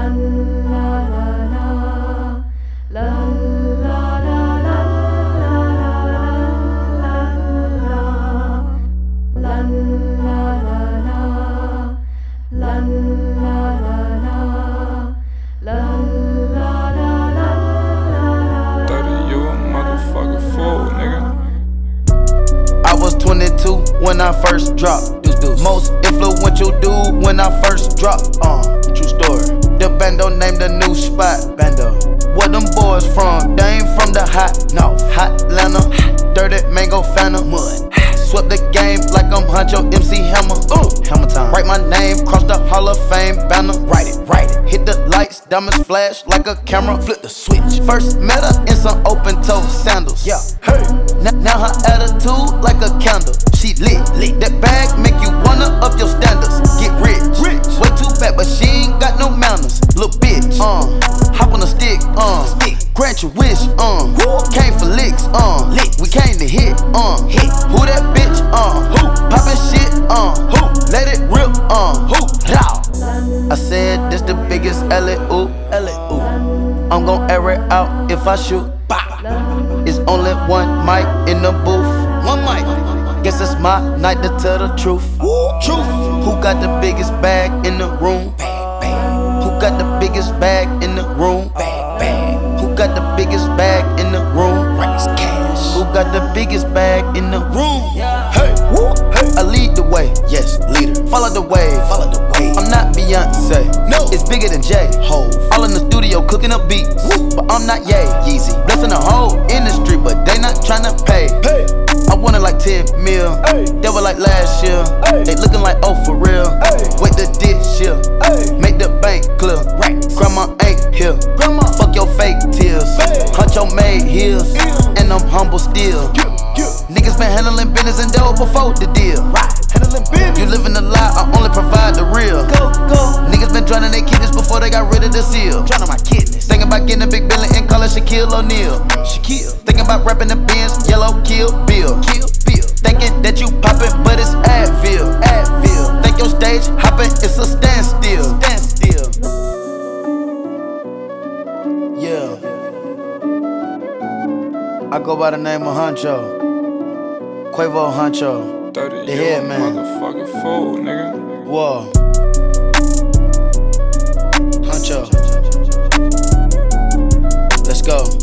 When I first dropped, most influential dude when I first dropped. True story. The bando named a new spot. Bando. Where them boys from? They ain't from the hot, no, hot Atlanta. Dirty mango phantom. Mud. Swept the game like I'm Huncho MC Hammer. Hammer time. Write my name, cross the Hall of Fame banner. Write it. Hit the lights, diamonds flash like a camera. Flip the switch. First met her in some open toe sandals. Yeah. Hey. Now her attitude like a candle. She lit. That bag make you wanna up your standards. Get rich. Way too fat, but she ain't got no manners. Little bitch. Hop on a stick. Grant your wish. Came for licks. We came to hit. Who that bitch? Who? Poppin' shit. Who? Let it rip. Who? Raw. I said this the biggest alley-oop. I'm gon' air it out if I shoot. It's only one mic in the booth. One mic. Guess it's my night to tell the truth. Who got the biggest bag in the room? Who got the biggest bag in the room? Who got the biggest bag in the room? Who got the biggest bag in the room? Hey, I lead the way, yes, leader. Follow the wave. I'm not Beyonce, no, it's bigger than Jay. All in the studio cooking up beats, but I'm not Yeezy. Blessing the whole industry, but they not tryna pay. I wanted like 10 mil, they were like last year. They looking like, oh, for real. Wait till this year, make the bank clear. Grandma ain't here, fuck your fake tears. Huncho made heels, and I'm humble still. Niggas been handling business and dough before the deal. You living a lie, I only provide the real. Niggas been drowning their kidneys before they got rid of the seal. Drowning my kidneys. Thinking about getting a big billion and calling Shaquille O'Neal. Thinking about rapping the Benz, yellow Kill Bill. Thinking that you poppin', but it's Advil. Think your stage hoppin', it's a standstill. Yeah. I go by the name of Huncho. Quavo Huncho. The head man. Motherfucking fool, nigga. Whoa. Huncho. Let's go.